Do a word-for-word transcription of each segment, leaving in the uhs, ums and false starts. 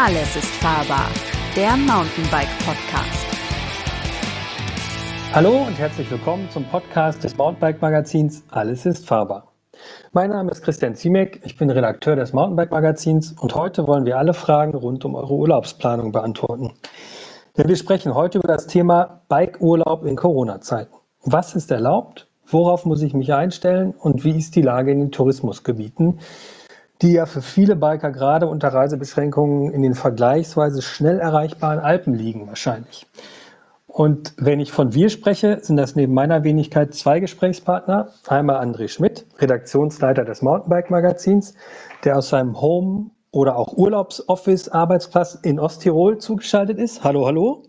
Alles ist fahrbar, der Mountainbike-Podcast. Hallo und herzlich willkommen zum Podcast des Mountainbike-Magazins Alles ist fahrbar. Mein Name ist Christian Ziemek, ich bin Redakteur des Mountainbike-Magazins und heute wollen wir alle Fragen rund um eure Urlaubsplanung beantworten. Denn wir sprechen heute über das Thema Bikeurlaub in Corona-Zeiten. Was ist erlaubt? Worauf muss ich mich einstellen? Und wie ist die Lage in den Tourismusgebieten, die ja für viele Biker gerade unter Reisebeschränkungen in den vergleichsweise schnell erreichbaren Alpen liegen wahrscheinlich. Und wenn ich von wir spreche, sind das neben meiner Wenigkeit zwei Gesprächspartner. Einmal André Schmidt, Redaktionsleiter des Mountainbike-Magazins, der aus seinem Home- oder auch Urlaubsoffice-Arbeitsplatz in Osttirol zugeschaltet ist. Hallo, hallo.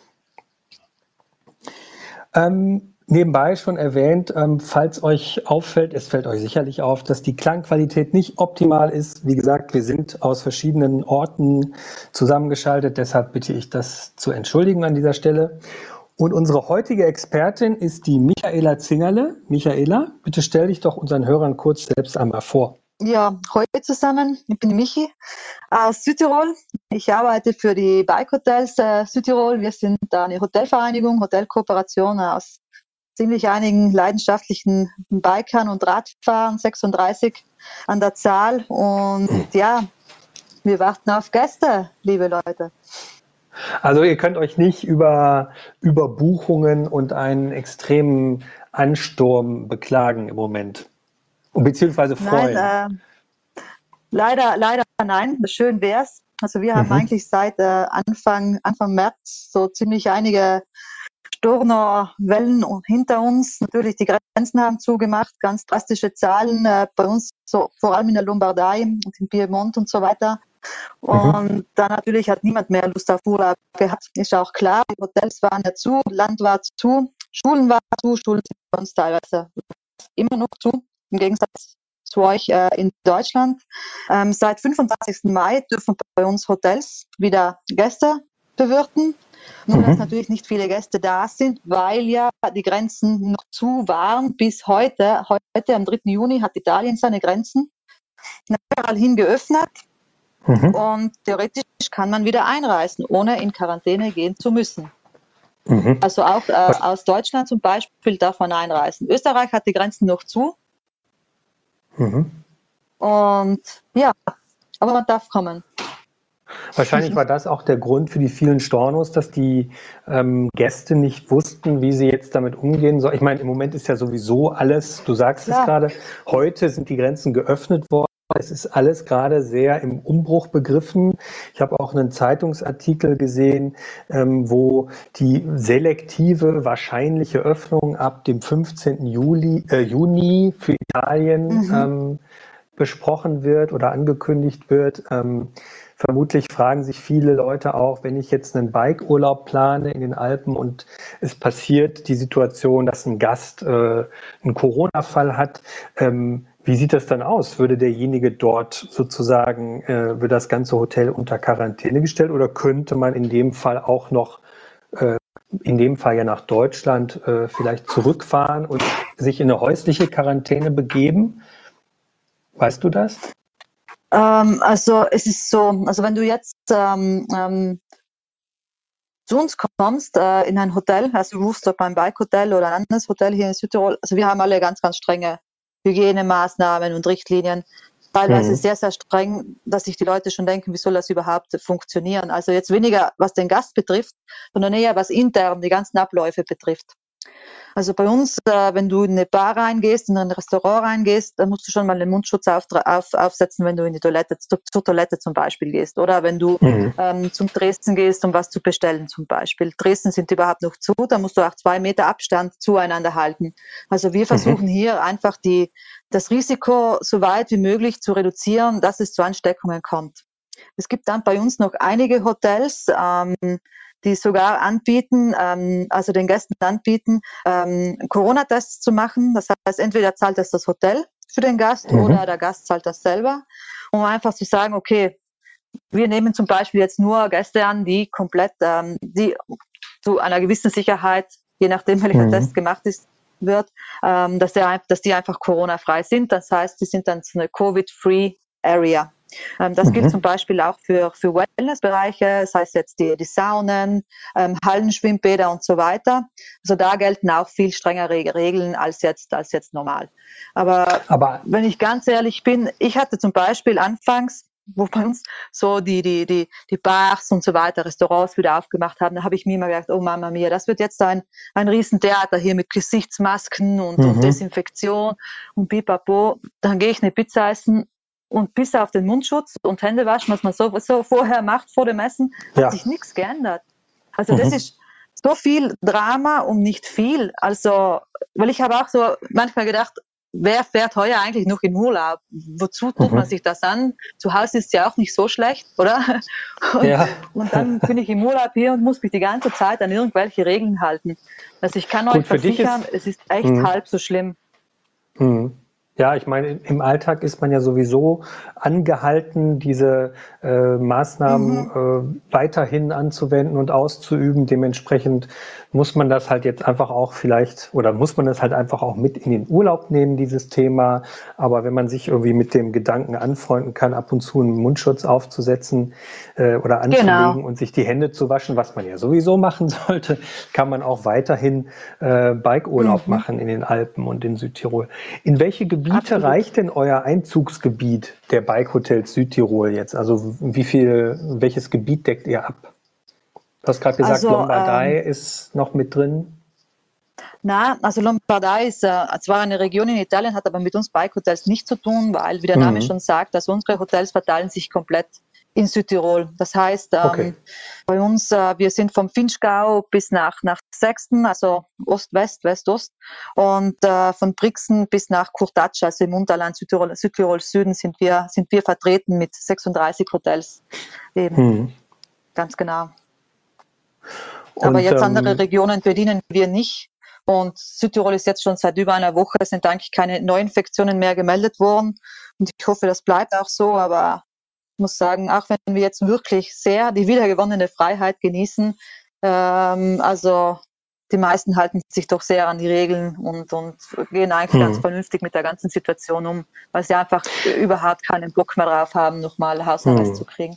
Ähm, nebenbei schon erwähnt, ähm, falls euch auffällt, es fällt euch sicherlich auf, dass die Klangqualität nicht optimal ist. Wie gesagt, wir sind aus verschiedenen Orten zusammengeschaltet, deshalb bitte ich das zu entschuldigen an dieser Stelle. Und unsere heutige Expertin ist die Michaela Zingerle. Michaela, bitte stell dich doch unseren Hörern kurz selbst einmal vor. Ja, hallo zusammen, ich bin die Michi aus Südtirol. Ich arbeite für die Bike Hotels äh, Südtirol. Wir sind eine Hotelvereinigung, Hotelkooperation aus ziemlich einigen leidenschaftlichen Bikern und Radfahrern, sechsunddreißig an der Zahl. Und ja, wir warten auf Gäste, liebe Leute. Also ihr könnt euch nicht über Überbuchungen und einen extremen Ansturm beklagen im Moment. Beziehungsweise freuen. Nein, äh, leider, leider nein. Schön wär's. Also wir haben Mhm. eigentlich seit äh, Anfang, Anfang März so ziemlich einige Stornowellen hinter uns. Natürlich, die Grenzen haben zugemacht, ganz drastische Zahlen äh, bei uns, so, vor allem in der Lombardei und im Piemont und so weiter. Und mhm. dann natürlich hat niemand mehr Lust auf Urlaub gehabt. Ist auch klar, die Hotels waren ja zu, Land war zu, Schulen waren zu, Schulen sind bei uns teilweise immer noch zu, im Gegensatz zu euch äh, in Deutschland. Ähm, seit fünfundzwanzigsten Mai dürfen bei uns Hotels wieder Gäste bewirten. Nur, mhm. dass natürlich nicht viele Gäste da sind, weil ja die Grenzen noch zu waren bis heute. Heute, am dritten Juni, hat Italien seine Grenzen überall hin geöffnet. Mhm. Und theoretisch kann man wieder einreisen, ohne in Quarantäne gehen zu müssen. Mhm. Also auch äh, aus Deutschland zum Beispiel darf man einreisen. Österreich hat die Grenzen noch zu. Mhm. Und ja, aber man darf kommen. Wahrscheinlich war das auch der Grund für die vielen Stornos, dass die ähm, Gäste nicht wussten, wie sie jetzt damit umgehen sollen. Ich meine, im Moment ist ja sowieso alles, du sagst Klar. es gerade, heute sind die Grenzen geöffnet worden. Es ist alles gerade sehr im Umbruch begriffen. Ich habe auch einen Zeitungsartikel gesehen, ähm, wo die selektive wahrscheinliche Öffnung ab dem fünfzehnten Juli, äh, Juni für Italien mhm. ähm, besprochen wird oder angekündigt wird. Ähm, vermutlich fragen sich viele Leute auch, wenn ich jetzt einen Bikeurlaub plane in den Alpen und es passiert die Situation, dass ein Gast äh, einen Corona-Fall hat, ähm, wie sieht das dann aus? Würde derjenige dort sozusagen, äh, wird das ganze Hotel unter Quarantäne gestellt oder könnte man in dem Fall auch noch, äh, in dem Fall ja nach Deutschland, äh, vielleicht zurückfahren und sich in eine häusliche Quarantäne begeben? Weißt du das? Ähm, also es ist so, also wenn du jetzt ähm, ähm, zu uns kommst äh, in ein Hotel, also du rufst ob ein Bike-Hotel oder ein anderes Hotel hier in Südtirol, also wir haben alle ganz, ganz strenge Hygienemaßnahmen und Richtlinien, teilweise mhm. sehr, sehr streng, dass sich die Leute schon denken, wie soll das überhaupt funktionieren. Also jetzt weniger, was den Gast betrifft, sondern eher, was intern die ganzen Abläufe betrifft. Also bei uns, äh, wenn du in eine Bar reingehst, in ein Restaurant reingehst, dann musst du schon mal den Mundschutz auf, auf, aufsetzen, wenn du in die Toilette, zu, zur Toilette zum Beispiel gehst. Oder wenn du mhm. ähm, zum Dresden gehst, um was zu bestellen zum Beispiel. Dresden sind überhaupt noch zu, da musst du auch zwei Meter Abstand zueinander halten. Also wir versuchen mhm. hier einfach die, das Risiko so weit wie möglich zu reduzieren, dass es zu Ansteckungen kommt. Es gibt dann bei uns noch einige Hotels, ähm, die sogar anbieten, ähm, also den Gästen anbieten, ähm, Corona-Tests zu machen. Das heißt, entweder zahlt das das Hotel für den Gast mhm. oder der Gast zahlt das selber, um einfach zu sagen, okay, wir nehmen zum Beispiel jetzt nur Gäste an, die komplett, ähm, die zu einer gewissen Sicherheit, je nachdem welcher mhm. Test gemacht ist, wird, ähm, dass, der, dass die einfach Corona-frei sind. Das heißt, die sind dann so eine Covid-Free Area. Ähm, das gilt Mhm. zum Beispiel auch für, für Wellnessbereiche, das heißt jetzt die, die Saunen, ähm, Hallenschwimmbäder und so weiter. Also da gelten auch viel strengere Regeln als jetzt, als jetzt normal. Aber Aber wenn ich ganz ehrlich bin, ich hatte zum Beispiel anfangs, wo bei uns so die, die, die, die Bars und so weiter, Restaurants wieder aufgemacht haben, da habe ich mir immer gedacht, oh Mama mia, das wird jetzt ein, ein Riesentheater hier mit Gesichtsmasken und, und mhm. Desinfektion und pipapo. Dann gehe ich eine Pizza essen und bis auf den Mundschutz und Hände waschen, was man so, so vorher macht vor dem Essen, hat Ja. sich nichts geändert. Also Mhm. das ist so viel Drama um nicht viel. Also, weil ich habe auch so manchmal gedacht, wer fährt heuer eigentlich noch in Urlaub? Wozu tut man Mhm. sich das an? Zu Hause ist ja auch nicht so schlecht, oder? Und, Ja. und dann bin ich im Urlaub hier und muss mich die ganze Zeit an irgendwelche Regeln halten. Also ich kann euch Gut, für dich versichern, ist. es ist echt Mhm. halb so schlimm. Mhm. Ja, ich meine, im Alltag ist man ja sowieso angehalten, diese äh, Maßnahmen Mhm. äh, weiterhin anzuwenden und auszuüben. Dementsprechend muss man das halt jetzt einfach auch vielleicht oder muss man das halt einfach auch mit in den Urlaub nehmen, dieses Thema. Aber wenn man sich irgendwie mit dem Gedanken anfreunden kann, ab und zu einen Mundschutz aufzusetzen äh, oder anzulegen Genau. und sich die Hände zu waschen, was man ja sowieso machen sollte, kann man auch weiterhin äh, Bikeurlaub Mhm. machen in den Alpen und in Südtirol. In welche Gebiete Absolut. reicht denn euer Einzugsgebiet der Bike Hotels Südtirol jetzt? Also wie viel, welches Gebiet deckt ihr ab? Du hast gerade gesagt, Also Lombardei ähm, ist noch mit drin. na, also Lombardei ist äh, zwar eine Region in Italien, hat aber mit uns Bike-Hotels nichts zu tun, weil, wie der Name Mhm. schon sagt, also unsere Hotels verteilen sich komplett in Südtirol. Das heißt, Okay. ähm, bei uns, äh, wir sind vom Vinschgau bis nach, nach Sexten, also Ost-West, West-Ost, und äh, von Brixen bis nach Kurtatsch, also im Unterland Südtirol, Südtirol Süden, sind wir, sind wir vertreten mit sechsunddreißig Hotels eben, Mhm. ganz genau. Aber Und jetzt andere ähm, Regionen bedienen wir nicht. Und Südtirol ist jetzt schon seit über einer Woche, es sind eigentlich keine Neuinfektionen mehr gemeldet worden. Und ich hoffe, das bleibt auch so. Aber ich muss sagen, auch wenn wir jetzt wirklich sehr die wiedergewonnene Freiheit genießen, ähm, also die meisten halten sich doch sehr an die Regeln und, und gehen eigentlich ganz mhm. vernünftig mit der ganzen Situation um, weil sie einfach überhaupt keinen Bock mehr drauf haben, nochmal Hausarrest Mhm. zu kriegen.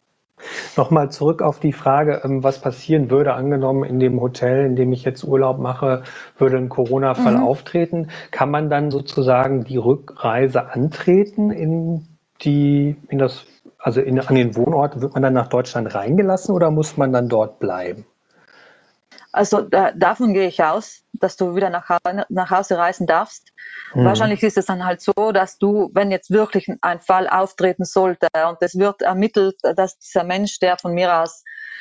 Nochmal zurück auf die Frage, ähm, was passieren würde, angenommen in dem Hotel, in dem ich jetzt Urlaub mache, würde ein Corona-Fall Mhm. auftreten. Kann man dann sozusagen die Rückreise antreten in die, in das, also in, an den Wohnort? Wird man dann nach Deutschland reingelassen oder muss man dann dort bleiben? Also da, davon gehe ich aus, dass du wieder nach, nach Hause reisen darfst. Mhm. Wahrscheinlich ist es dann halt so, dass du, wenn jetzt wirklich ein Fall auftreten sollte und es wird ermittelt, dass dieser Mensch, der von mir aus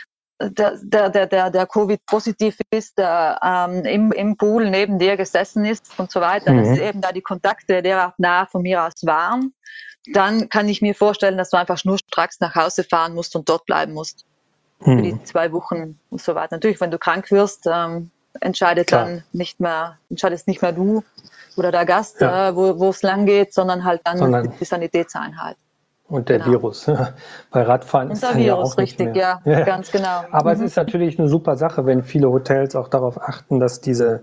der, der, der, der, der Covid-positiv ist, der ähm, im, im Pool neben dir gesessen ist und so weiter, dass Mhm. eben da die Kontakte derart nah von mir aus waren, dann kann ich mir vorstellen, dass du einfach schnurstracks nach Hause fahren musst und dort bleiben musst für die Mhm. zwei Wochen und so weiter. Natürlich, wenn du krank wirst, ähm, entscheidet Klar, dann nicht mehr, entscheidest nicht mehr du oder der Gast, ja, äh, wo wo es lang geht, sondern halt dann sondern die Sanitätseinheit. und der Genau. Virus. Bei Radfahren Und ist der dann ja Virus, auch nicht richtig, mehr. ja, Ja, ja. ganz genau. Aber es Mhm. ist natürlich eine super Sache, wenn viele Hotels auch darauf achten, dass diese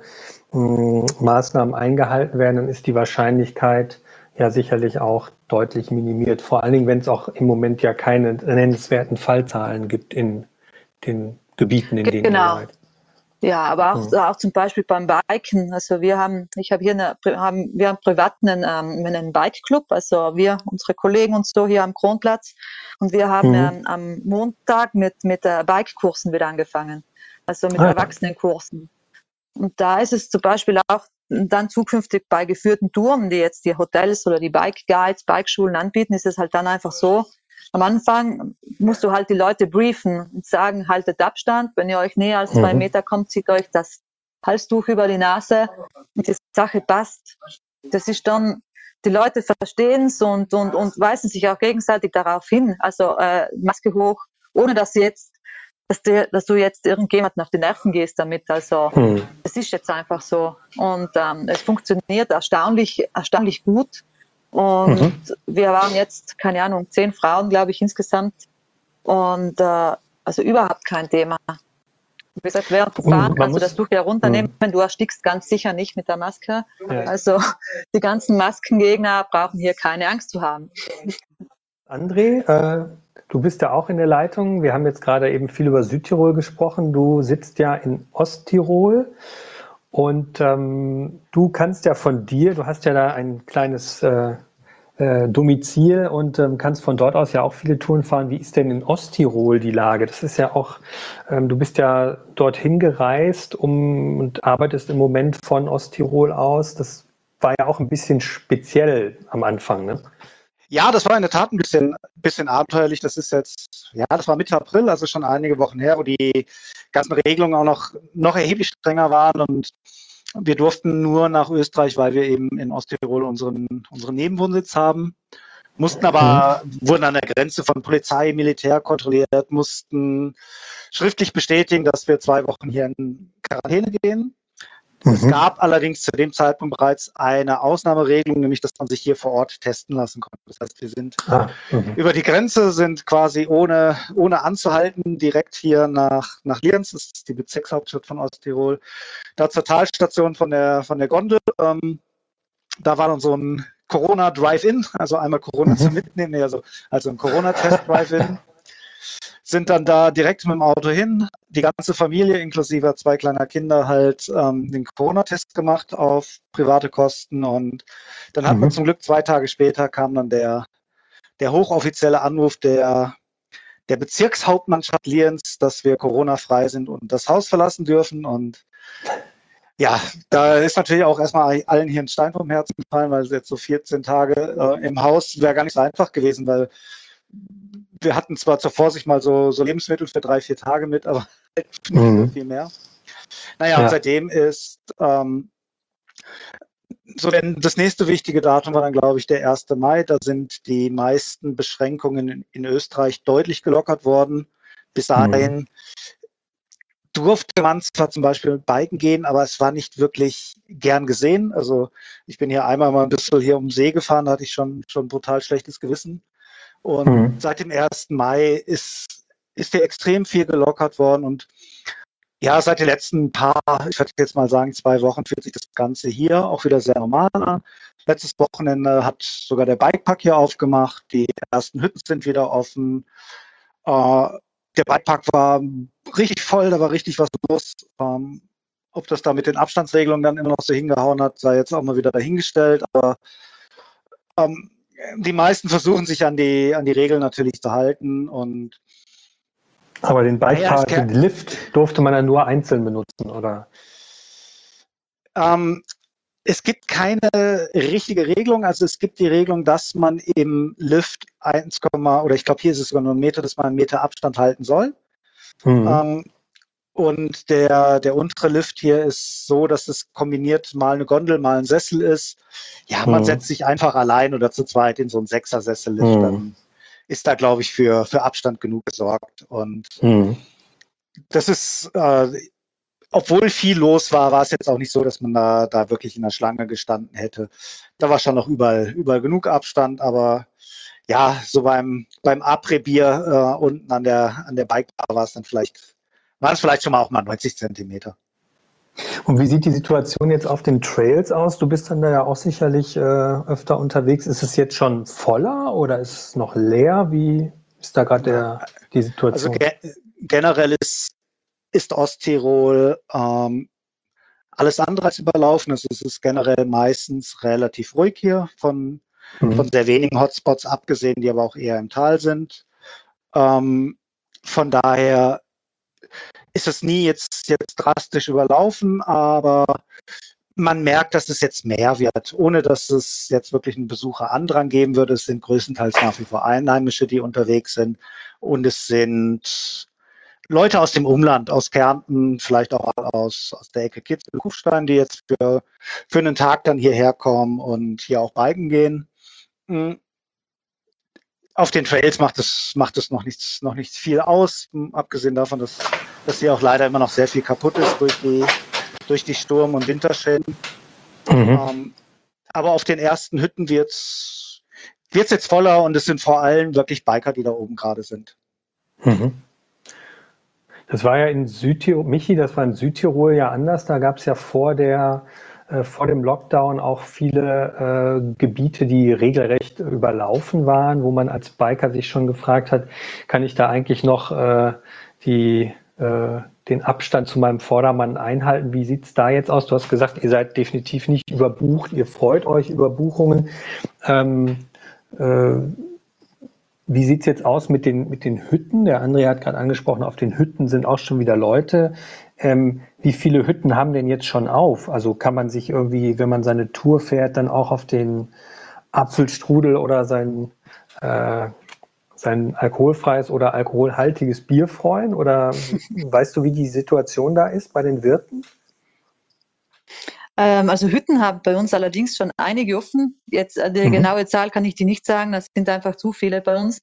mh, Maßnahmen eingehalten werden, dann ist die Wahrscheinlichkeit ja sicherlich auch deutlich minimiert. Vor allen Dingen, wenn es auch im Moment ja keine nennenswerten Fallzahlen gibt in den Gebieten, in denen ihr Genau. seid. Ja, aber auch, Hm. auch zum Beispiel beim Biken. Also wir haben, ich habe hier eine, haben, wir haben privat einen, ähm, einen Bike-Club, also wir, unsere Kollegen und so hier am Kronplatz. Und wir haben Mhm. ähm, am Montag mit, mit äh, Bike-Kursen wieder angefangen. Also mit Ah, ja. Erwachsenenkursen. Und da ist es zum Beispiel auch dann zukünftig bei geführten Touren, die jetzt die Hotels oder die Bike Guides, Bikeschulen anbieten, ist es halt dann einfach so, am Anfang musst du halt die Leute briefen und sagen, haltet Abstand, wenn ihr euch näher als zwei Mhm. Meter kommt, zieht euch das Halstuch über die Nase und die Sache passt. Das ist dann, die Leute verstehen es und, und, und weisen sich auch gegenseitig darauf hin, also äh, Maske hoch, ohne dass sie jetzt dass du, dass du jetzt irgendjemanden auf die Nerven gehst damit. Also Mhm. es ist jetzt einfach so. Und ähm, es funktioniert erstaunlich, erstaunlich gut. Und Mhm. wir waren jetzt, keine Ahnung, zehn Frauen, glaube ich, insgesamt. Und äh, also überhaupt kein Thema. Wie gesagt, während dem Fahren Und man kannst du das muss, Tuch ja runternehmen. mhm. Du erstickst ganz sicher nicht mit der Maske. Ja. Also die ganzen Maskengegner brauchen hier keine Angst zu haben. André, äh, du bist ja auch in der Leitung. Wir haben jetzt gerade eben viel über Südtirol gesprochen. Du sitzt ja in Osttirol und ähm, du kannst ja von dir, du hast ja da ein kleines äh, äh, Domizil und ähm, kannst von dort aus ja auch viele Touren fahren. Wie ist denn in Osttirol die Lage? Das ist ja auch, ähm, du bist ja dorthin gereist um, und arbeitest im Moment von Osttirol aus. Das war ja auch ein bisschen speziell am Anfang, ne? Ja, das war in der Tat ein bisschen, bisschen abenteuerlich. Das ist jetzt, ja, das war Mitte April, also schon einige Wochen her, wo die ganzen Regelungen auch noch, noch erheblich strenger waren und wir durften nur nach Österreich, weil wir eben in Osttirol unseren, unseren Nebenwohnsitz haben. Mussten aber, mhm. wurden an der Grenze von Polizei, Militär kontrolliert, mussten schriftlich bestätigen, dass wir zwei Wochen hier in Quarantäne gehen. Mhm. Es gab allerdings zu dem Zeitpunkt bereits eine Ausnahmeregelung, nämlich dass man sich hier vor Ort testen lassen konnte. Das heißt, wir sind ah, über die Grenze, sind quasi ohne, ohne anzuhalten direkt hier nach, nach Lienz, das ist die Bezirkshauptstadt von Osttirol, da zur Talstation von der, von der Gondel. Ähm, da war dann so ein Corona-Drive-In, also einmal Corona mhm. zum Mitnehmen, also, also ein Corona-Test-Drive-In. Sind dann da direkt mit dem Auto hin, die ganze Familie inklusive zwei kleiner Kinder halt ähm, den Corona-Test gemacht auf private Kosten und dann hat mhm. man zum Glück zwei Tage später kam dann der, der hochoffizielle Anruf der, der Bezirkshauptmannschaft Lienz, dass wir Corona-frei sind und das Haus verlassen dürfen und ja, da ist natürlich auch erstmal allen hier ein Stein vom Herzen gefallen, weil es jetzt so vierzehn Tage äh, im Haus wäre gar nicht so einfach gewesen, weil wir hatten zwar zur Vorsicht mal so, so Lebensmittel für drei, vier Tage mit, aber nicht mhm. viel mehr. Naja, ja. Und seitdem ist ähm, so denn das nächste wichtige Datum war dann, glaube ich, der erste Mai. Da sind die meisten Beschränkungen in, in Österreich deutlich gelockert worden. Bis dahin mhm. durfte man zwar zum Beispiel mit Biken gehen, aber es war nicht wirklich gern gesehen. Also ich bin hier einmal mal ein bisschen hier um den See gefahren, da hatte ich schon, schon brutal schlechtes Gewissen. Und mhm. seit dem ersten Mai ist, ist hier extrem viel gelockert worden. Und ja, seit den letzten paar, ich würde jetzt mal sagen, zwei Wochen fühlt sich das Ganze hier auch wieder sehr normal an. Letztes Wochenende hat sogar der Bikepark hier aufgemacht. Die ersten Hütten sind wieder offen. Äh, der Bikepark war richtig voll, da war richtig was los. Ähm, ob das da mit den Abstandsregelungen dann immer noch so hingehauen hat, sei jetzt auch mal wieder dahingestellt. Aber ähm, die meisten versuchen sich an die, an die Regeln natürlich zu halten. Und aber den Bikepark, ja, den Lift durfte man dann nur einzeln benutzen, oder? Ähm, es gibt keine richtige Regelung. Also es gibt die Regelung, dass man im Lift eins, oder ich glaube hier ist es sogar nur ein Meter, dass man einen Meter Abstand halten soll. Mhm. Ähm, und der, der untere Lift hier ist so, dass es kombiniert mal eine Gondel, mal ein Sessel ist. Ja, man mhm. setzt sich einfach allein oder zu zweit in so einen Sechser-Sessel-Lift. Mhm. Dann ist da, glaube ich, für, für Abstand genug gesorgt. Und mhm. das ist, äh, obwohl viel los war, war es jetzt auch nicht so, dass man da, da wirklich in der Schlange gestanden hätte. Da war schon noch überall, überall genug Abstand, aber ja, so beim, beim Après-Bier äh, unten an der, an der Bikebar war es dann vielleicht, waren es vielleicht schon mal auch mal neunzig Zentimeter. Und wie sieht die Situation jetzt auf den Trails aus? Du bist dann da ja auch sicherlich äh, öfter unterwegs. Ist es jetzt schon voller oder ist es noch leer? Wie ist da gerade die Situation? Also ge generell ist, ist Osttirol ähm, alles andere als überlaufen. Also es ist generell meistens relativ ruhig hier, von, mhm. von sehr wenigen Hotspots abgesehen, die aber auch eher im Tal sind. Ähm, von daher ist es nie jetzt, jetzt drastisch überlaufen, aber man merkt, dass es jetzt mehr wird, ohne dass es jetzt wirklich einen Besucherandrang geben würde. Es sind größtenteils nach wie vor Einheimische, die unterwegs sind, und es sind Leute aus dem Umland, aus Kärnten, vielleicht auch aus, aus der Ecke Kitzbühel-Kufstein, die jetzt für, für einen Tag dann hierher kommen und hier auch biken gehen. Mhm. Auf den Trails macht es, macht es noch nichts, noch nicht viel aus, abgesehen davon, dass, dass hier auch leider immer noch sehr viel kaputt ist durch die, durch die Sturm- und Winterschäden. Mhm. Ähm, aber auf den ersten Hütten wird es jetzt voller, und es sind vor allem wirklich Biker, die da oben gerade sind. Mhm. Das war ja in Südtirol, Michi, das war in Südtirol ja anders. Da gab es ja vor der äh, vor dem Lockdown auch viele äh, Gebiete, die regelrecht überlaufen waren, wo man als Biker sich schon gefragt hat, kann ich da eigentlich noch äh, die, äh, den Abstand zu meinem Vordermann einhalten? Wie sieht es da jetzt aus? Du hast gesagt, ihr seid definitiv nicht überbucht, ihr freut euch über Buchungen. Ähm, äh, Wie sieht es jetzt aus mit den, mit den Hütten? Der André hat gerade angesprochen, auf den Hütten sind auch schon wieder Leute. Ähm, wie viele Hütten haben denn jetzt schon auf? Also kann man sich irgendwie, wenn man seine Tour fährt, dann auch auf den Apfelstrudel oder sein, äh, sein alkoholfreies oder alkoholhaltiges Bier freuen? Oder weißt du, wie die Situation da ist bei den Wirten? Ähm, also Hütten haben bei uns allerdings schon einige offen. Jetzt äh, die Mhm. genaue Zahl kann ich dir nicht sagen, das sind einfach zu viele bei uns.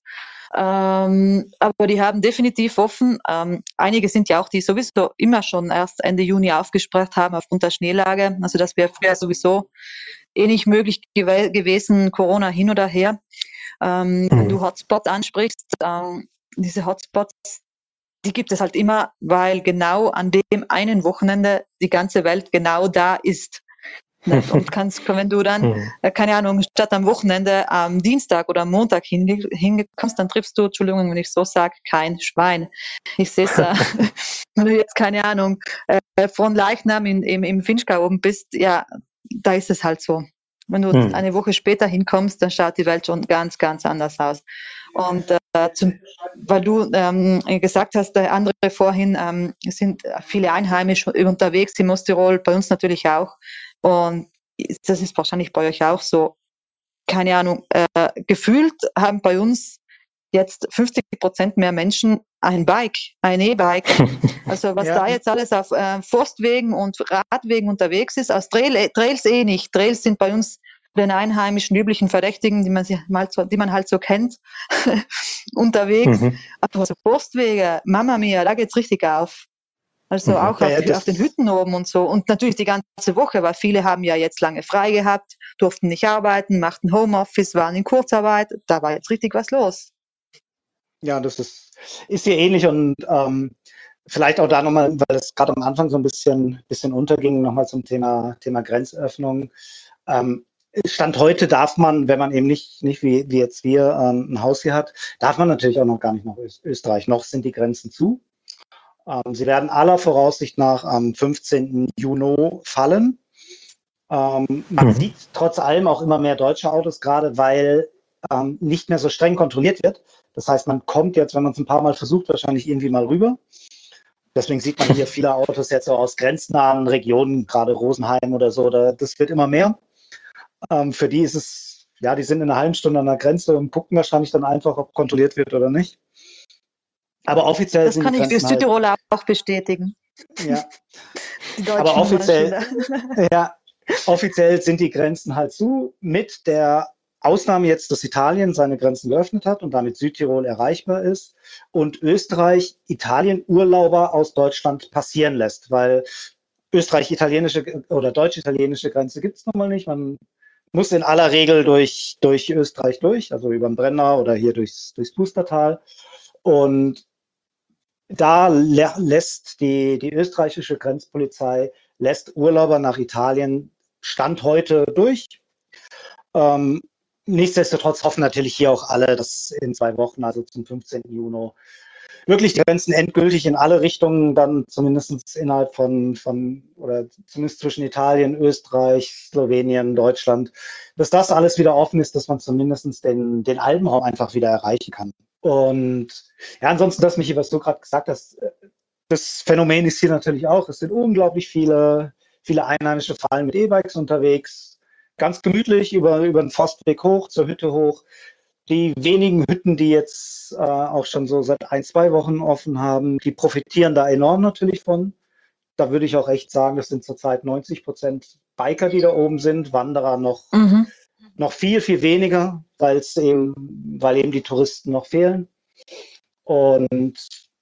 Ähm, aber die haben definitiv offen. Ähm, einige sind ja auch, die sowieso immer schon erst Ende Juni aufgesperrt haben aufgrund der Schneelage. Also das wäre früher sowieso eh nicht möglich gew gewesen, Corona hin oder her. Ähm, Mhm. Wenn du Hotspot ansprichst, ähm, diese Hotspots, die gibt es halt immer, weil genau an dem einen Wochenende die ganze Welt genau da ist. Und kannst, wenn du dann, Mhm. äh, keine Ahnung, statt am Wochenende am Dienstag oder am Montag hinge- hinkommst, dann triffst du, Entschuldigung, wenn ich so sage, kein Schwein. Ich sehe es, äh, wenn du jetzt, keine Ahnung, äh, von Leichnam in, im, im Finchgau oben bist, ja, da ist es halt so. Wenn du Mhm. eine Woche später hinkommst, dann schaut die Welt schon ganz, ganz anders aus. Und äh, zum, weil du ähm, gesagt hast, der andere vorhin, ähm, es sind viele Einheimische unterwegs im Osttirol, bei uns natürlich auch. Und das ist wahrscheinlich bei euch auch so. Keine Ahnung, äh, gefühlt haben bei uns jetzt fünfzig Prozent mehr Menschen ein Bike, ein E-Bike. Also was Ja. da jetzt alles auf äh, Forstwegen und Radwegen unterwegs ist, aus Trail, Trails eh nicht. Trails sind bei uns den einheimischen üblichen Verdächtigen, die man, sich mal so, die man halt so kennt, unterwegs. Mhm. Aber so Forstwege, Mama mia, da geht's richtig auf. Also Mhm. auch Ja, auf, ja, die, das- auf den Hütten oben und so. Und natürlich die ganze Woche, weil viele haben ja jetzt lange frei gehabt, durften nicht arbeiten, machten Homeoffice, waren in Kurzarbeit. Da war jetzt richtig was los. Ja, das ist, ist hier ähnlich und ähm, vielleicht auch da nochmal, weil es gerade am Anfang so ein bisschen, bisschen unterging, nochmal zum Thema, Thema Grenzöffnung. Ähm, Stand heute darf man, wenn man eben nicht, nicht wie, wie jetzt wir ähm, ein Haus hier hat, darf man natürlich auch noch gar nicht nach Öst Österreich. Noch sind die Grenzen zu. Ähm, sie werden aller Voraussicht nach am fünfzehnten Juni fallen. Ähm, man Mhm. sieht trotz allem auch immer mehr deutsche Autos, gerade weil ähm, nicht mehr so streng kontrolliert wird. Das heißt, man kommt jetzt, wenn man es ein paar Mal versucht, wahrscheinlich irgendwie mal rüber. Deswegen sieht man hier viele Autos jetzt so aus grenznahen Regionen, gerade Rosenheim oder so. Da, das wird immer mehr. Ähm, für die ist es, ja, die sind in einer halben Stunde an der Grenze und gucken wahrscheinlich dann einfach, ob kontrolliert wird oder nicht. Aber offiziell Das sind kann die ich für Grenzen halt, Südtirol auch bestätigen. ja, Die deutschen aber offiziell, Nummernschilder. ja, offiziell sind die Grenzen halt zu, mit der Ausnahme jetzt, dass Italien seine Grenzen geöffnet hat und damit Südtirol erreichbar ist und Österreich Italien Urlauber aus Deutschland passieren lässt, weil österreich-italienische oder deutsch-italienische Grenze gibt es nun mal nicht. Man muss in aller Regel durch, durch Österreich durch, also über den Brenner oder hier durchs, durchs Pustertal. Und da lä lässt die, die österreichische Grenzpolizei lässt Urlauber nach Italien Stand heute durch. Ähm, nichtsdestotrotz hoffen natürlich hier auch alle, dass in zwei Wochen, also zum fünfzehnten Juni, wirklich die Grenzen endgültig in alle Richtungen, dann zumindest innerhalb von, von oder zumindest zwischen Italien, Österreich, Slowenien, Deutschland, dass das alles wieder offen ist, dass man zumindest den, den Alpenraum einfach wieder erreichen kann. Und ja, ansonsten das, Michi, was du gerade gesagt hast, das Phänomen ist hier natürlich auch, es sind unglaublich viele, viele einheimische Fallen mit E-Bikes unterwegs, ganz gemütlich über, über den Forstweg hoch, zur Hütte hoch. Die wenigen Hütten, die jetzt äh, auch schon so seit ein, zwei Wochen offen haben, die profitieren da enorm natürlich von. Da würde ich auch echt sagen, das sind zurzeit neunzig Prozent Biker, die da oben sind, Wanderer noch, Mhm. noch viel, viel weniger, weil es eben, weil eben die Touristen noch fehlen. Und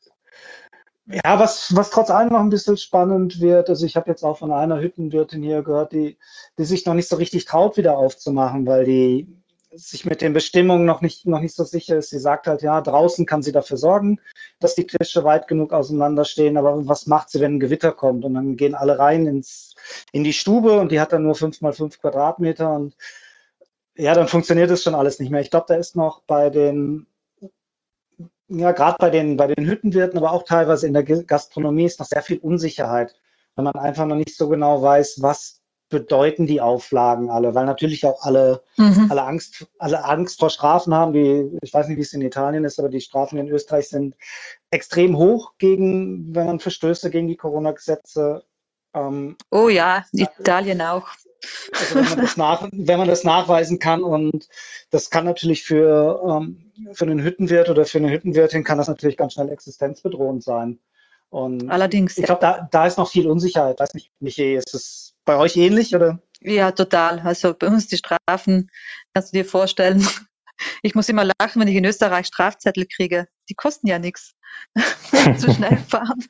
ja, was, was trotz allem noch ein bisschen spannend wird, also ich habe jetzt auch von einer Hüttenwirtin hier gehört, die, die sich noch nicht so richtig traut, wieder aufzumachen, weil die sich mit den Bestimmungen noch nicht, noch nicht so sicher ist. Sie sagt halt, ja, draußen kann sie dafür sorgen, dass die Tische weit genug auseinander stehen, aber was macht sie, wenn ein Gewitter kommt? Und dann gehen alle rein ins, in die Stube und die hat dann nur fünf mal fünf Quadratmeter und ja, dann funktioniert das schon alles nicht mehr. Ich glaube, da ist noch bei den, ja, gerade bei den, bei den Hüttenwirten, aber auch teilweise in der Gastronomie ist noch sehr viel Unsicherheit, weil man einfach noch nicht so genau weiß, was bedeuten die Auflagen alle, weil natürlich auch alle, mhm. alle Angst, alle Angst vor Strafen haben. Die, ich weiß nicht, wie es in Italien ist, aber die Strafen in Österreich sind extrem hoch gegen, wenn man Verstöße gegen die Corona-Gesetze. Ähm, oh ja, Italien auch. Also wenn man das nach, wenn man das nachweisen kann, und das kann natürlich für, ähm, für einen Hüttenwirt oder für eine Hüttenwirtin kann das natürlich ganz schnell existenzbedrohend sein. Und allerdings. Ich glaube, da, da ist noch viel Unsicherheit. Weiß nicht, Michi, ist es bei euch ähnlich, oder? Ja, total. Also bei uns die Strafen, kannst du dir vorstellen, ich muss immer lachen, wenn ich in Österreich Strafzettel kriege. Die kosten ja nichts. Zu schnell fahren.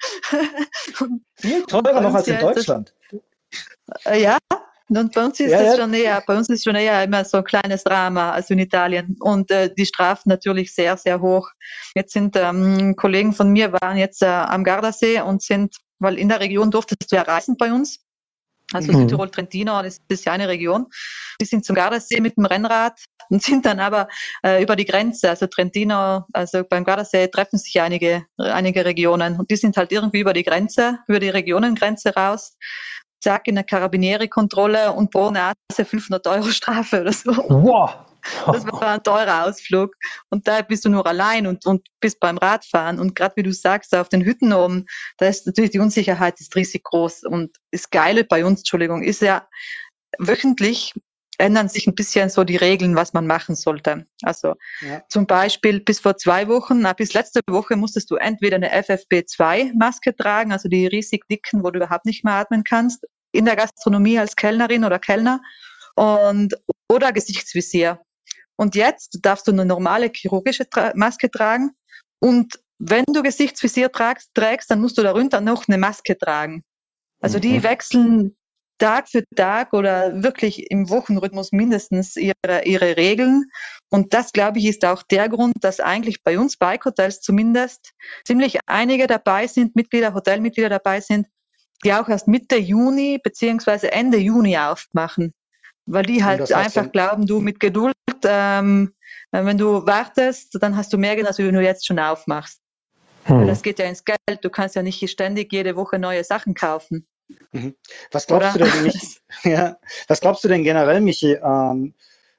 Viel teurer noch als in Deutschland. Das, ja, und bei uns ist ja, das ja. schon eher, bei uns ist schon eher immer so ein kleines Drama, also in Italien. Und äh, die Strafen natürlich sehr, sehr hoch. Jetzt sind ähm, Kollegen von mir waren jetzt äh, am Gardasee und sind, weil in der Region durftest du ja reisen bei uns. Also mhm. Südtirol, Trentino, das ist ja eine Region. Die sind zum Gardasee mit dem Rennrad und sind dann aber äh, über die Grenze, also Trentino, also beim Gardasee treffen sich einige, einige Regionen und die sind halt irgendwie über die Grenze, über die Regionengrenze raus. Zack, in der Carabinieri-Kontrolle und pro Nase fünfhundert Euro Strafe oder so. Wow. Das war ein teurer Ausflug. Und da bist du nur allein und, und bist beim Radfahren. Und gerade wie du sagst, auf den Hütten oben, da ist natürlich die Unsicherheit ist riesig groß. Und das Geile bei uns, Entschuldigung, ist ja, wöchentlich ändern sich ein bisschen so die Regeln, was man machen sollte. Also ja. Zum Beispiel bis vor zwei Wochen, na, bis letzte Woche musstest du entweder eine F F P zwei Maske tragen, also die riesig dicken, wo du überhaupt nicht mehr atmen kannst, in der Gastronomie als Kellnerin oder Kellner, und oder Gesichtsvisier. Und jetzt darfst du eine normale chirurgische Tra- Maske tragen, und wenn du Gesichtsvisier tragst, trägst, dann musst du darunter noch eine Maske tragen. Also die mhm. wechseln Tag für Tag oder wirklich im Wochenrhythmus mindestens ihre, ihre Regeln. Und das, glaube ich, ist auch der Grund, dass eigentlich bei uns Bike Hotels zumindest ziemlich einige dabei sind, Mitglieder, Hotelmitglieder dabei sind, die auch erst Mitte Juni beziehungsweise Ende Juni aufmachen. Weil die halt einfach du? glauben, du mit Geduld, ähm, wenn du wartest, dann hast du mehr Geld, als wenn du jetzt schon aufmachst. Hm. Weil das geht ja ins Geld. Du kannst ja nicht ständig jede Woche neue Sachen kaufen. Mhm. Was glaubst Oder? du denn, Michi? Ja, was glaubst du denn generell, Michi? Ähm,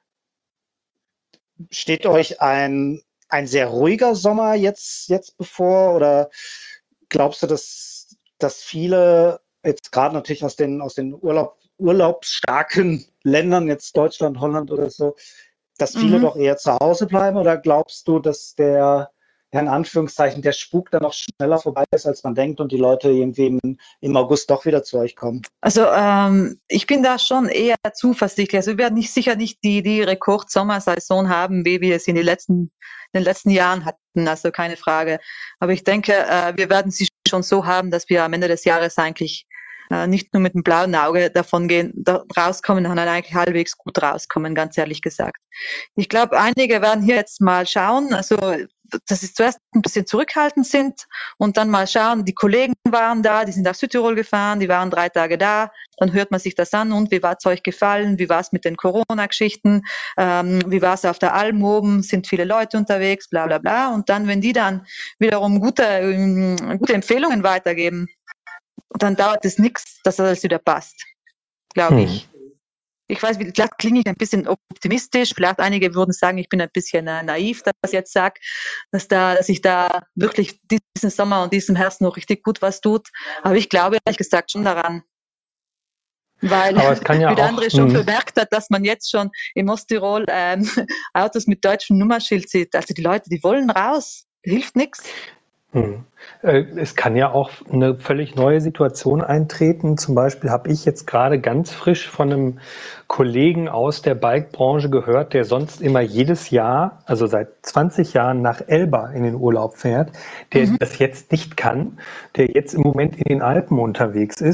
steht euch ein, ein sehr ruhiger Sommer jetzt, jetzt bevor? Oder glaubst du, dass, dass viele, jetzt gerade natürlich aus den, aus den Urlaub, urlaubsstarken Ländern, jetzt Deutschland, Holland oder so, dass viele mhm. doch eher zu Hause bleiben? Oder glaubst du, dass der, ja, in Anführungszeichen, der Spuk dann noch schneller vorbei ist, als man denkt, und die Leute irgendwie im, im August doch wieder zu euch kommen? Also ähm, ich bin da schon eher zuversichtlich. Also wir werden nicht, sicher nicht die, die Rekord-Sommersaison haben, wie wir es in den letzten, in den letzten Jahren hatten, also keine Frage. Aber ich denke, äh, wir werden sie schon so haben, dass wir am Ende des Jahres eigentlich äh, nicht nur mit dem blauen Auge davon gehen, da rauskommen, sondern eigentlich halbwegs gut rauskommen, ganz ehrlich gesagt. Ich glaube, einige werden hier jetzt mal schauen, also dass sie zuerst ein bisschen zurückhaltend sind und dann mal schauen, die Kollegen waren da, die sind nach Südtirol gefahren, die waren drei Tage da, dann hört man sich das an, und wie war es euch gefallen, wie war es mit den Corona-Geschichten, ähm, wie war es auf der Alm oben, sind viele Leute unterwegs, bla bla bla, und dann, wenn die dann wiederum gute, ähm, gute Empfehlungen weitergeben, dann dauert es nichts, dass alles wieder passt, glaube hm. ich. Ich weiß, vielleicht klinge ich ein bisschen optimistisch. Vielleicht einige würden sagen, ich bin ein bisschen äh, naiv, dass ich jetzt sage, dass, da, dass ich da wirklich diesen Sommer und diesen Herbst noch richtig gut was tut. Aber ich glaube, ehrlich gesagt, schon daran. Weil, Aber es kann ja wie der auch, andere schon mh. bemerkt hat, dass man jetzt schon im Osttirol ähm, Autos mit deutschem Nummernschild sieht. Also die Leute, die wollen raus. Hilft nichts. Hm. Es kann ja auch eine völlig neue Situation eintreten. Zum Beispiel habe ich jetzt gerade ganz frisch von einem Kollegen aus der Bike-Branche gehört, der sonst immer jedes Jahr, also seit zwanzig Jahren, nach Elba in den Urlaub fährt, der mhm. das jetzt nicht kann, der jetzt im Moment in den Alpen unterwegs ist,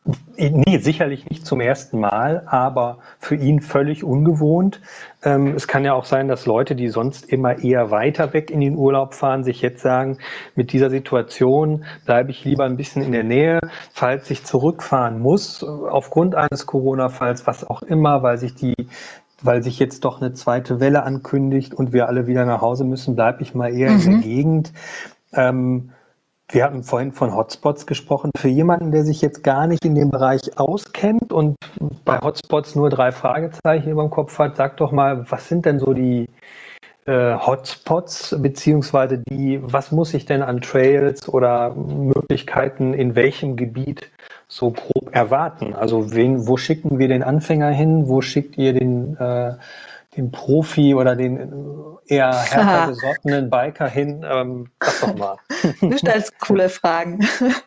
Nee, sicherlich nicht zum ersten Mal, aber für ihn völlig ungewohnt. Ähm, es kann ja auch sein, dass Leute, die sonst immer eher weiter weg in den Urlaub fahren, sich jetzt sagen, mit dieser Situation bleibe ich lieber ein bisschen in der Nähe, falls ich zurückfahren muss, aufgrund eines Corona-Falls, was auch immer, weil sich die weil sich jetzt doch eine zweite Welle ankündigt und wir alle wieder nach Hause müssen, bleibe ich mal eher mhm. in der Gegend. Ähm, Wir hatten vorhin von Hotspots gesprochen. Für jemanden, der sich jetzt gar nicht in dem Bereich auskennt und bei Hotspots nur drei Fragezeichen über dem Kopf hat, sag doch mal, was sind denn so die äh, Hotspots, beziehungsweise die, was muss ich denn an Trails oder Möglichkeiten in welchem Gebiet so grob erwarten? Also wen, wo schicken wir den Anfänger hin? Wo schickt ihr den äh, den Profi oder den eher härter gesottenen Biker hin? Ähm, sag doch mal. Du stellst coole Fragen.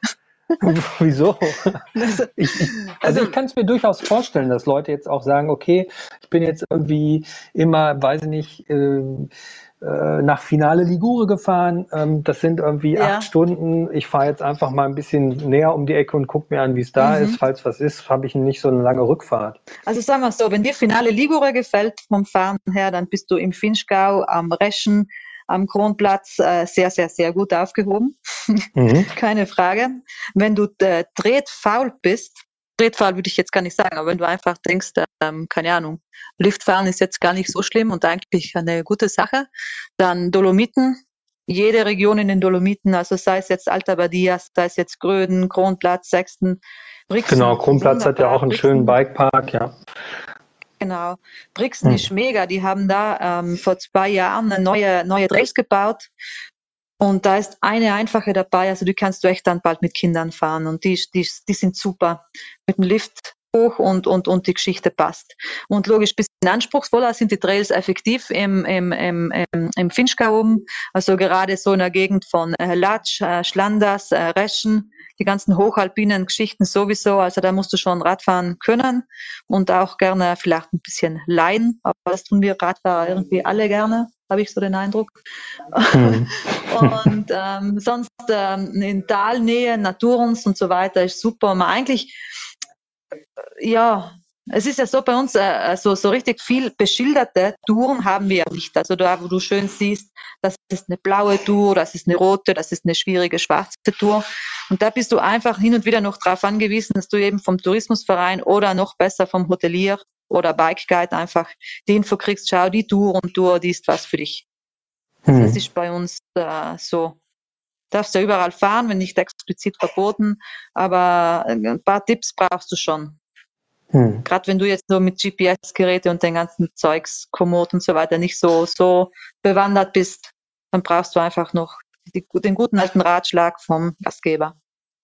Wieso? Ich, ich, also ich kann es mir durchaus vorstellen, dass Leute jetzt auch sagen, okay, ich bin jetzt irgendwie immer, weiß ich nicht, äh, äh, nach Finale Ligure gefahren. Ähm, das sind irgendwie Ja. acht Stunden. Ich fahre jetzt einfach mal ein bisschen näher um die Ecke und gucke mir an, wie es da Mhm. ist. Falls was ist, habe ich nicht so eine lange Rückfahrt. Also sagen wir so, wenn dir Finale Ligure gefällt vom Fahren her, dann bist du im Finchgau, am Reschen, am Kronplatz äh, sehr, sehr, sehr gut aufgehoben. Mhm. Keine Frage. Wenn du äh, tretfaul bist, tretfaul würde ich jetzt gar nicht sagen, aber wenn du einfach denkst, ähm, keine Ahnung, Liftfahren ist jetzt gar nicht so schlimm und eigentlich eine gute Sache, dann Dolomiten, jede Region in den Dolomiten, also sei es jetzt Alta Badia, sei es jetzt Gröden, Kronplatz, Sexten, Brixen. Genau, Kronplatz hat ja auch einen Brixen. schönen Bikepark, ja. Genau. Brixen hm. ist mega. Die haben da ähm, vor zwei Jahren eine neue, neue Trails gebaut. Und da ist eine einfache dabei. Also die kannst du echt dann bald mit Kindern fahren. Und die, die, die sind super. Mit dem Lift hoch und, und, und die Geschichte passt. Und logisch, ein bisschen anspruchsvoller sind die Trails effektiv im, im, im, im, im Finchgau oben. Also gerade so in der Gegend von äh, Latsch, äh, Schlanders, äh, Reschen. Die ganzen hochalpinen Geschichten sowieso, also da musst du schon Radfahren können und auch gerne vielleicht ein bisschen leihen, aber das tun wir Radfahrer irgendwie alle gerne, habe ich so den Eindruck. Mhm. Und ähm, sonst ähm, in Talnähe, Naturens und so weiter ist super. Man eigentlich, ja, es ist ja so bei uns, äh, so, so richtig viel beschilderte Touren haben wir ja nicht. Also da, wo du schön siehst, das ist eine blaue Tour, das ist eine rote, das ist eine schwierige schwarze Tour. Und da bist du einfach hin und wieder noch darauf angewiesen, dass du eben vom Tourismusverein oder noch besser vom Hotelier oder Bike Guide einfach die Info kriegst, schau, die Tour und Tour, die ist was für dich. Hm. Das ist bei uns äh, so. Du darfst ja überall fahren, wenn nicht explizit verboten, aber ein paar Tipps brauchst du schon. Hm. Gerade wenn du jetzt nur mit G P S-Geräte und den ganzen Zeugs, Komoot und so weiter nicht so, so bewandert bist, dann brauchst du einfach noch die, den guten alten Ratschlag vom Gastgeber.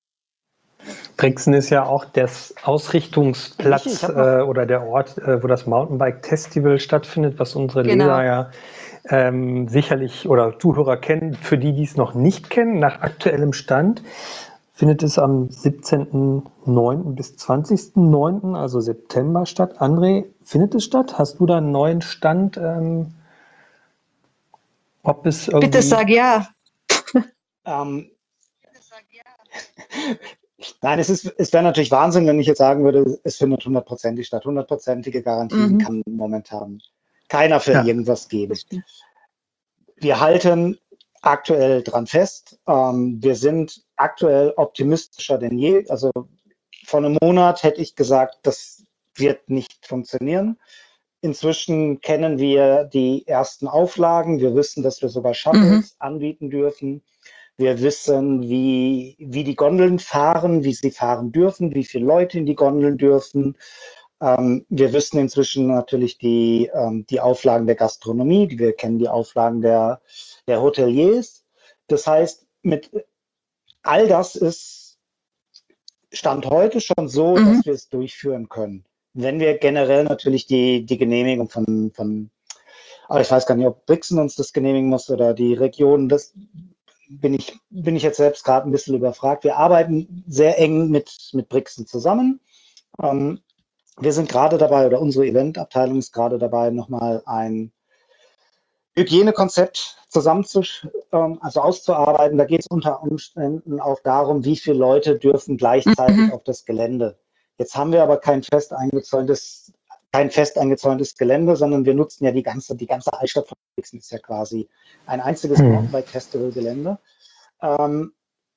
Brixen ist ja auch das Ausrichtungsplatz äh, oder der Ort, äh, wo das Mountainbike-Festival stattfindet, was unsere genau. Leser ja ähm, sicherlich oder Zuhörer kennen. Für die, die es noch nicht kennen, nach aktuellem Stand findet es am siebzehnten neunten bis zwanzigsten neunten, also September, statt. André, findet es statt? Hast du da einen neuen Stand? Ähm, ob es irgendwie... Bitte sag ja. ähm, Nein, es ist, es wäre natürlich Wahnsinn, wenn ich jetzt sagen würde, es findet hundertprozentig statt. Hundertprozentige Garantien mhm. kann momentan keiner für ja. irgendwas geben. Wir halten aktuell dran fest. Ähm, wir sind aktuell optimistischer denn je. Also vor einem Monat hätte ich gesagt, das wird nicht funktionieren. Inzwischen kennen wir die ersten Auflagen. Wir wissen, dass wir sogar Shuttles mhm. anbieten dürfen. Wir wissen, wie, wie die Gondeln fahren, wie sie fahren dürfen, wie viele Leute in die Gondeln dürfen. Ähm, wir wissen inzwischen natürlich die, ähm, die Auflagen der Gastronomie, wir kennen die Auflagen der, der Hoteliers. Das heißt, mit all das ist Stand heute schon so, mhm. dass wir es durchführen können. Wenn wir generell natürlich die, die Genehmigung von, von, aber ich weiß gar nicht, ob Brixen uns das genehmigen muss oder die Region, das bin ich, bin ich jetzt selbst gerade ein bisschen überfragt. Wir arbeiten sehr eng mit, mit Brixen zusammen. Ähm, wir sind gerade dabei, oder unsere Eventabteilung ist gerade dabei, nochmal ein Hygienekonzept zusammenzu, ähm, also auszuarbeiten. Da geht es unter Umständen auch darum, wie viele Leute dürfen gleichzeitig mhm. auf das Gelände. Jetzt haben wir aber kein fest eingezäuntes, kein fest eingezäuntes Gelände, sondern wir nutzen ja die ganze, die ganze Altstadt von Brixen ist ja quasi ein einziges Hm. Mountainbike-Festival-Gelände. Ähm,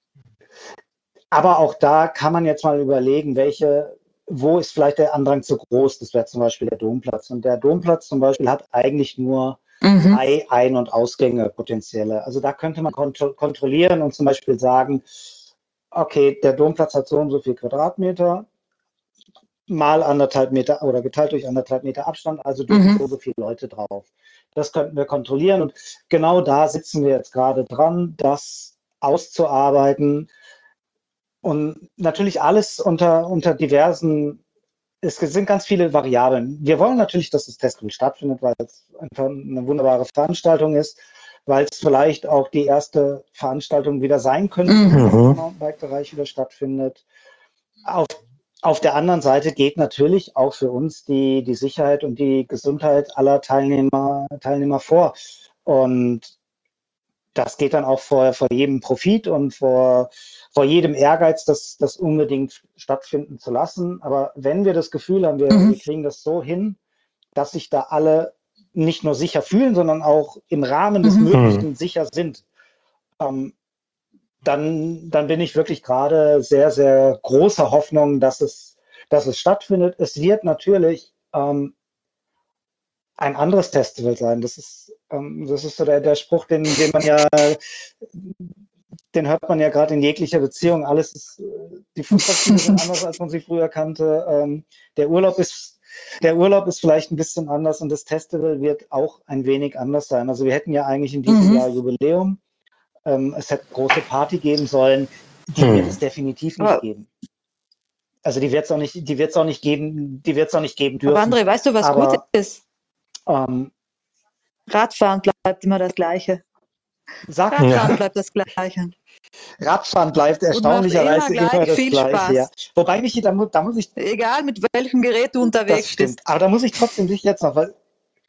aber auch da kann man jetzt mal überlegen, welche, wo ist vielleicht der Andrang zu groß? Das wäre zum Beispiel der Domplatz. Und der Domplatz zum Beispiel hat eigentlich nur Mhm. drei Ein- und Ausgänge potenzielle. Also da könnte man kontro- kontrollieren und zum Beispiel sagen, okay, der Domplatz hat so und so viel Quadratmeter, mal anderthalb Meter oder geteilt durch anderthalb Meter Abstand, also dürfen Mhm. so, so viele Leute drauf. Das könnten wir kontrollieren und genau da sitzen wir jetzt gerade dran, das auszuarbeiten und natürlich alles unter, unter diversen, es sind ganz viele Variablen. Wir wollen natürlich, dass das Festival stattfindet, weil es einfach eine wunderbare Veranstaltung ist, weil es vielleicht auch die erste Veranstaltung wieder sein könnte, Mhm. die im Mhm. Mountainbike-Bereich wieder stattfindet. Auf, auf der anderen Seite geht natürlich auch für uns die, die Sicherheit und die Gesundheit aller Teilnehmer, Teilnehmer vor. Und das geht dann auch vor, vor jedem Profit und vor, vor jedem Ehrgeiz, das, das unbedingt stattfinden zu lassen. Aber wenn wir das Gefühl haben, wir, Mhm. wir kriegen das so hin, dass sich da alle nicht nur sicher fühlen, sondern auch im Rahmen des Mhm. Möglichen sicher sind, ähm, dann, dann bin ich wirklich gerade sehr, sehr großer Hoffnung, dass es, dass es stattfindet. Es wird natürlich ähm, ein anderes Festival sein. Das ist, ähm, das ist so der, der Spruch, den, den man ja, den hört man ja gerade in jeglicher Beziehung. Alles ist, äh, die Fußballspiele sind anders, als man sie früher kannte. Ähm, der Urlaub ist, der Urlaub ist vielleicht ein bisschen anders und das Festival wird auch ein wenig anders sein. Also wir hätten ja eigentlich in diesem Mhm. Jahr Jubiläum. Ähm, es hätte große Party geben sollen. Die wird Hm. es definitiv nicht Aber, geben. Also die wird es auch nicht, die wird es auch nicht geben, die wird es auch nicht geben aber dürfen. André, weißt du, was gut Aber ist? ähm, Radfahren bleibt immer das Gleiche. sag, Radfahren Ja. bleibt das Gleiche. Radfahren bleibt Und macht immer erstaunlicherweise immer gleich das viel Gleiche. Ja. Spaß. Wobei, Michi, da, mu- da muss ich, Egal mit welchem Gerät du das unterwegs stimmt, bist. aber da muss ich trotzdem dich jetzt noch, weil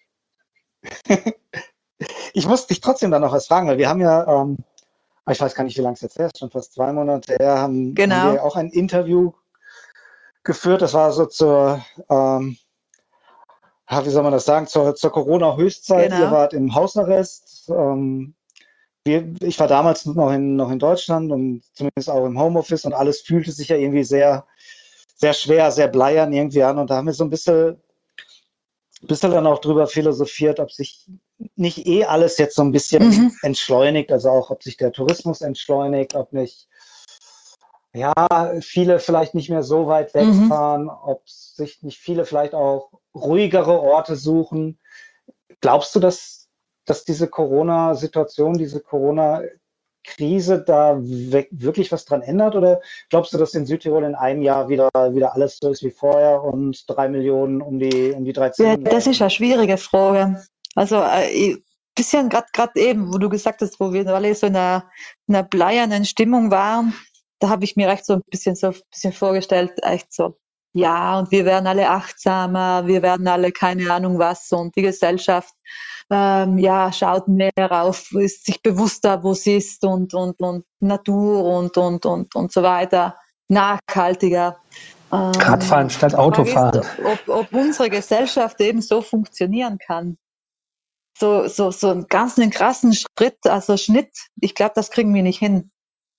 ich muss dich trotzdem dann noch was fragen, weil wir haben ja, ähm, ich weiß gar nicht, wie lange es jetzt her ist, schon fast zwei Monate her, haben, haben wir Genau. ja auch ein Interview geführt. Das war so zur, ähm, ja, wie soll man das sagen, zur, zur Corona-Höchstzeit. Ihr Genau. wart im Hausarrest. Ähm, wir, ich war damals noch in, noch in Deutschland und zumindest auch im Homeoffice und alles fühlte sich ja irgendwie sehr, sehr schwer, sehr bleiern irgendwie an. Und da haben wir so ein bisschen, bisschen dann auch drüber philosophiert, ob sich nicht eh alles jetzt so ein bisschen Mhm. entschleunigt, also auch ob sich der Tourismus entschleunigt, ob nicht ja, viele vielleicht nicht mehr so weit Mhm. wegfahren, ob sich nicht viele vielleicht auch ruhigere Orte suchen. Glaubst du, dass, dass diese Corona-Situation, diese Corona-Krise da we- wirklich was dran ändert? Oder glaubst du, dass in Südtirol in einem Jahr wieder, wieder alles so ist wie vorher und drei Millionen um die, um die drei Ja, Zinnen das ist laufen? eine schwierige Frage. Also ein bisschen gerade eben, wo du gesagt hast, wo wir alle so in einer, in einer bleiernen Stimmung waren, da habe ich mir echt so ein bisschen so ein bisschen vorgestellt, echt so, ja, und wir werden alle achtsamer, wir werden alle keine Ahnung was und die Gesellschaft ähm, ja, schaut mehr auf, ist sich bewusster, wo sie ist und, und, und Natur und, und, und, und so weiter, nachhaltiger. Radfahren Ähm, statt die Frage ist, Autofahren. ob, ob unsere Gesellschaft eben so funktionieren kann. So, so, so einen ganz einen krassen Schritt, also Schnitt, ich glaube, das kriegen wir nicht hin.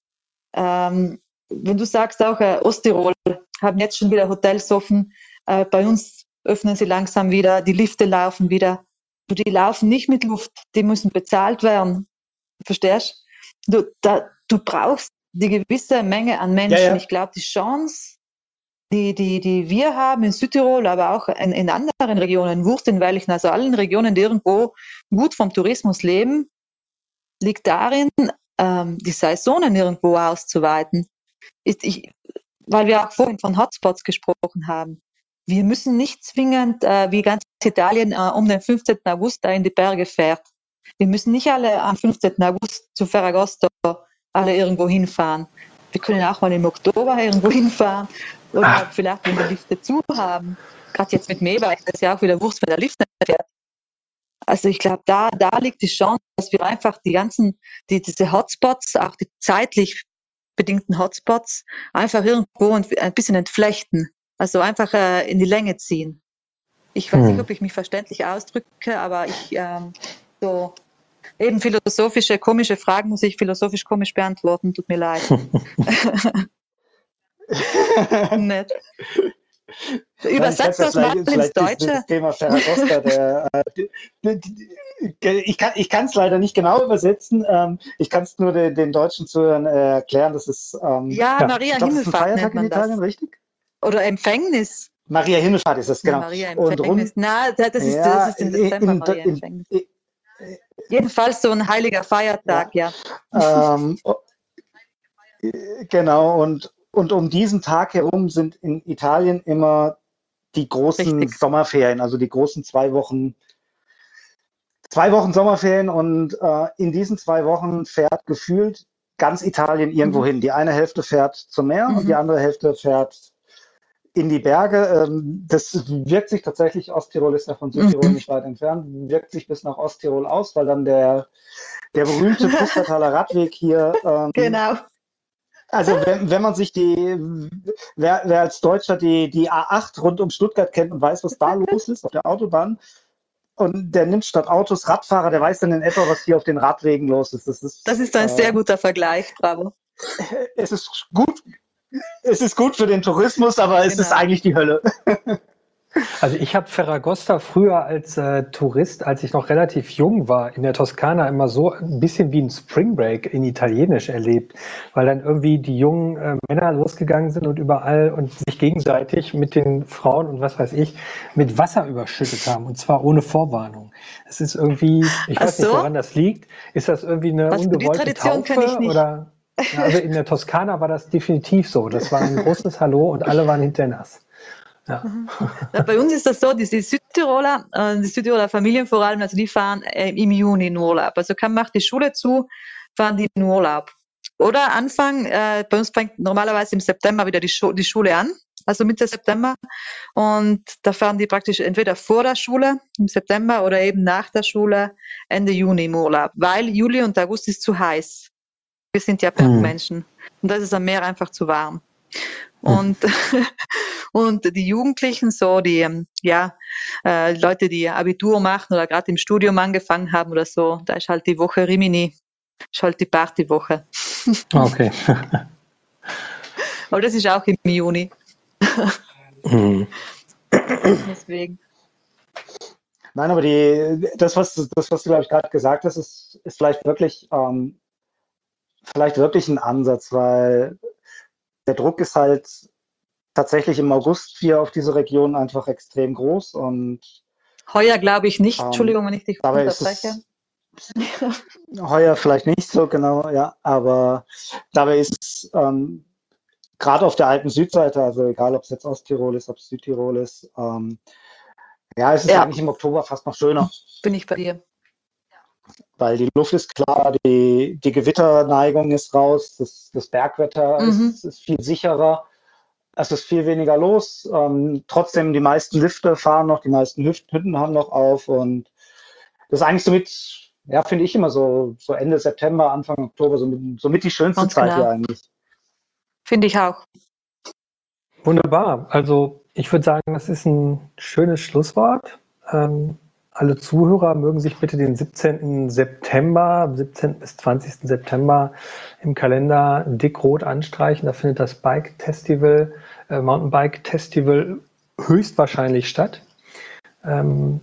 Ähm, wenn du sagst auch, äh, Osttirol haben jetzt schon wieder Hotels offen, äh, bei uns öffnen sie langsam wieder, die Lifte laufen wieder. Du, die laufen nicht mit Luft, die müssen bezahlt werden. Verstehst du? Da, du brauchst die gewisse Menge an Ja, Menschen. ja. Ich glaube, die Chance, die, die, die wir haben in Südtirol, aber auch in, in anderen Regionen, Wurst in welchen, also allen Regionen, die irgendwo gut vom Tourismus leben, liegt darin, ähm, die Saisonen irgendwo auszuweiten. Ist, ich, weil wir auch vorhin von Hotspots gesprochen haben. Wir müssen nicht zwingend, äh, wie ganz Italien, äh, um den fünfzehnten August da in die Berge fährt. Wir müssen nicht alle am fünfzehnten August zu Ferragosto alle irgendwo hinfahren. Wir können auch mal im Oktober irgendwo hinfahren oder Ah, vielleicht, wenn die Lifte zu haben. Gerade jetzt mit dem E-Bike ist ja auch wieder Wurst, wenn der Lift nicht fährt. Also ich glaube, da, da liegt die Chance, dass wir einfach die ganzen, die, diese Hotspots, auch die zeitlich bedingten Hotspots, einfach irgendwo ein bisschen entflechten. Also einfach äh, in die Länge ziehen. Ich weiß Hm. nicht, ob ich mich verständlich ausdrücke, aber ich ähm, so eben philosophische, komische Fragen muss ich philosophisch komisch beantworten. Tut mir leid. Nett. Übersetzt ja das mal vielleicht, ins vielleicht ist Deutsche. das Thema Ferragosta, der, äh, die, die, die, ich kann ich es leider nicht genau übersetzen. Ähm, ich kann es nur den, den deutschen Zuhörern äh, erklären. Das ist, ähm, Ja, Ja. Maria ich glaube, das ist ein Himmelfahrt nennt Feiertag in man Italien, das. richtig? Oder Empfängnis. Maria Himmelfahrt ist es, Na, genau. Maria Und Empfängnis. rund, Na, das ist, das ja, ist im Dezember, in, Maria in, Empfängnis. in, Jedenfalls so ein heiliger Feiertag, ja. ja, ähm, genau. Und, und um diesen Tag herum sind in Italien immer die großen Richtig. Sommerferien, also die großen zwei Wochen, zwei Wochen Sommerferien. Und äh, in diesen zwei Wochen fährt gefühlt ganz Italien irgendwo Mhm. hin. Die eine Hälfte fährt zum Meer und die Mhm. andere Hälfte fährt in die Berge. Ähm, das wirkt sich tatsächlich, Osttirol ist ja von Südtirol Mhm. nicht weit entfernt, wirkt sich bis nach Osttirol aus, weil dann der, der berühmte Pustertaler Radweg hier, ähm, Genau. also wenn, wenn man sich die, wer, wer als Deutscher die, die A acht rund um Stuttgart kennt und weiß, was da los ist auf der Autobahn, und der nimmt statt Autos Radfahrer, der weiß dann in etwa, was hier auf den Radwegen los ist. Das ist, Das ist ein äh, sehr guter Vergleich, bravo. es ist gut, es ist gut für den Tourismus, aber es Genau. ist eigentlich die Hölle. Also ich habe Ferragosta früher als äh, Tourist, als ich noch relativ jung war, in der Toskana immer so ein bisschen wie ein Spring Break in Italienisch erlebt, weil dann irgendwie die jungen äh, Männer losgegangen sind und überall und sich gegenseitig mit den Frauen und was weiß ich mit Wasser überschüttet haben, und zwar ohne Vorwarnung. Es ist irgendwie, ich Ach weiß nicht, so? woran das liegt. Ist das irgendwie eine Also die ungewollte Tradition kenne ich Taufe nicht. oder? Ja, also in der Toskana war das definitiv so. Das war ein großes Hallo und alle waren hinterher nass. Ja. Ja, bei uns ist das so, die, die Südtiroler, äh, die Südtiroler Familien vor allem, also die fahren äh, im Juni in Urlaub. Also kann, macht die Schule zu, fahren die in Urlaub. Oder Anfang, äh, bei uns fängt normalerweise im September wieder die, Schu die Schule an, also Mitte September. Und da fahren die praktisch entweder vor der Schule im September oder eben nach der Schule Ende Juni im Urlaub, weil Juli und August ist zu heiß. Wir sind ja Bergmenschen. Und das ist am Meer einfach zu warm. Und, und die Jugendlichen, so die ähm, ja, äh, Leute, die Abitur machen oder gerade im Studium angefangen haben oder so, da ist halt die Woche Rimini, ist halt die Partywoche. Okay. Aber das ist auch im Juni. Mhm. Deswegen. Nein, aber die, das, was, das, was du, glaube ich, gerade gesagt hast, ist, ist vielleicht wirklich, ähm, vielleicht wirklich ein Ansatz, weil der Druck ist halt tatsächlich im August hier auf diese Region einfach extrem groß und Heuer glaube ich nicht, ähm, Entschuldigung, wenn ich dich dabei ist unterbreche. es heuer vielleicht nicht so genau, ja, aber dabei ist es ähm, gerade auf der alten Südseite, also egal ob es jetzt Osttirol ist, ob es Südtirol ist, ähm, ja, es ist Ja. eigentlich im Oktober fast noch schöner. Bin ich bei dir. Weil die Luft ist klar, die, die Gewitterneigung ist raus, das, das Bergwetter Mhm. ist, ist viel sicherer, es ist viel weniger los. Ähm, trotzdem, die meisten Lifte fahren noch, die meisten Hütten haben noch auf und das ist eigentlich somit, ja, finde ich immer so, so Ende September, Anfang Oktober, somit, somit die schönste Ganz Zeit genau. hier eigentlich. Finde ich auch. Wunderbar. Also ich würde sagen, das ist ein schönes Schlusswort. Ähm, alle Zuhörer mögen sich bitte den siebzehnten September, siebzehnten bis zwanzigsten September im Kalender dick rot anstreichen. Da findet das Bike Festival, äh, Mountainbike Festival höchstwahrscheinlich statt. Ähm,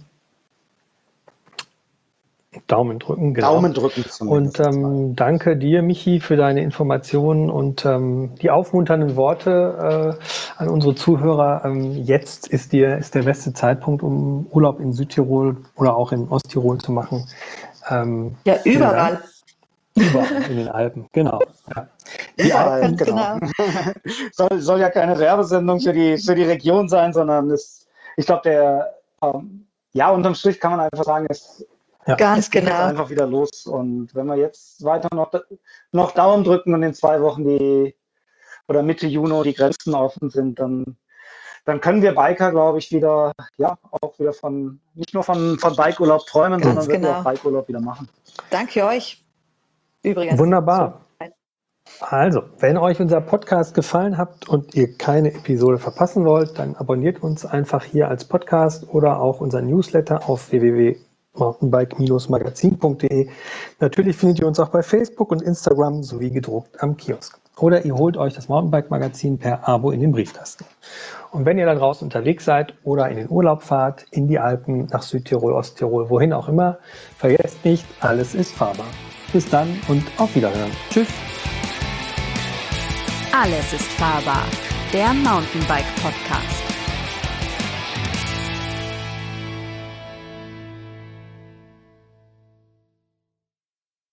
Daumen drücken, genau. Daumen drücken zumindest. Und ähm, danke dir, Michi, für deine Informationen und ähm, die aufmunternden Worte äh, an unsere Zuhörer. Ähm, jetzt ist, dir, ist der beste Zeitpunkt, um Urlaub in Südtirol oder auch in Osttirol zu machen. Ähm, Ja, vielen überall. Dank. Überall in den Alpen, genau. Ja. Die Überall, Alpen, genau. soll, soll ja keine Werbesendung für die, für die Region sein, sondern es, ich glaube, der, ähm, ja, unterm Strich kann man einfach sagen, es, Ja. Ganz es geht jetzt genau. einfach wieder los. Und wenn wir jetzt weiter noch, noch Daumen drücken und in zwei Wochen die, oder Mitte Juni die Grenzen offen sind, dann, dann können wir Biker, glaube ich, wieder, ja, auch wieder von, nicht nur von, von Bikeurlaub träumen, Ganz sondern wirklich genau. auch Bikeurlaub wieder machen. Danke euch. Übrigens. wunderbar. Also, wenn euch unser Podcast gefallen hat und ihr keine Episode verpassen wollt, dann abonniert uns einfach hier als Podcast oder auch unseren Newsletter auf w w w punkt mountainbike magazin punkt de. Natürlich findet ihr uns auch bei Facebook und Instagram sowie gedruckt am Kiosk. Oder ihr holt euch das Mountainbike-Magazin per Abo in den Briefkasten. Und wenn ihr da draußen unterwegs seid oder in den Urlaub fahrt, in die Alpen, nach Südtirol, Osttirol, wohin auch immer, vergesst nicht, alles ist fahrbar. Bis dann und auf Wiederhören. Tschüss. Alles ist fahrbar. Der Mountainbike Podcast.